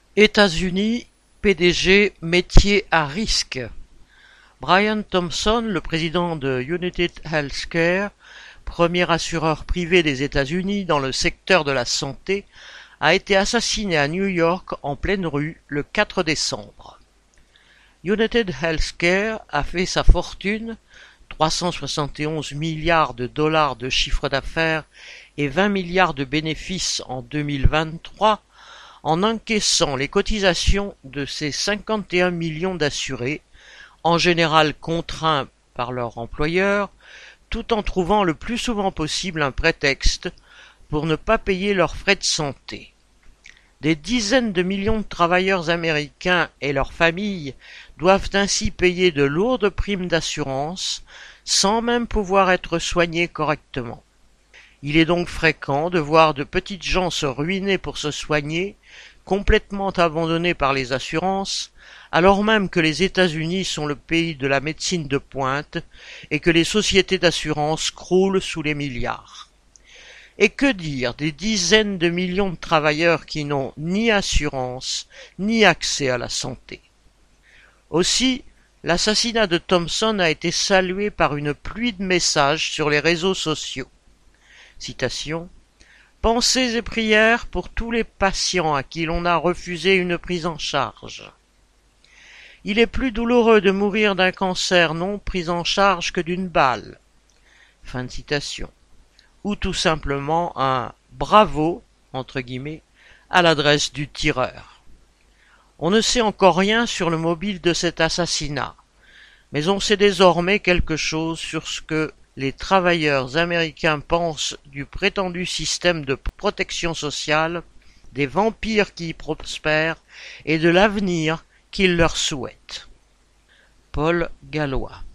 États-Unis, PDG métier à risque. Brian Thompson, le président de United Healthcare, premier assureur privé des États-Unis dans le secteur de la santé, a été assassiné à New York en pleine rue le 4 décembre. United Healthcare a fait sa fortune, 371 milliards de dollars de chiffre d'affaires et 20 milliards de bénéfices en 2023, en encaissant les cotisations de ses 51 millions d'assurés, en général contraints par leur employeur, tout en trouvant le plus souvent possible un prétexte pour ne pas payer leurs frais de santé. Des dizaines de millions de travailleurs américains et leurs familles doivent ainsi payer de lourdes primes d'assurance sans même pouvoir être soignés correctement. Il est donc fréquent de voir de petites gens se ruiner pour se soigner, complètement abandonnés par les assurances, alors même que les États-Unis sont le pays de la médecine de pointe et que les sociétés d'assurance croulent sous les milliards. Et que dire des dizaines de millions de travailleurs qui n'ont ni assurance ni accès à la santé? Aussi, l'assassinat de Thompson a été salué par une pluie de messages sur les réseaux sociaux. Citation: pensées et prières pour tous les patients à qui l'on a refusé une prise en charge. Il est plus douloureux de mourir d'un cancer non pris en charge que d'une balle. Fin de citation. Ou tout simplement un bravo, entre guillemets, à l'adresse du tireur. On ne sait encore rien sur le mobile de cet assassinat, mais on sait désormais quelque chose sur ce que les travailleurs américains pensent du prétendu système de protection sociale, des vampires qui y prospèrent et de l'avenir qu'ils leur souhaitent. Paul Gallois.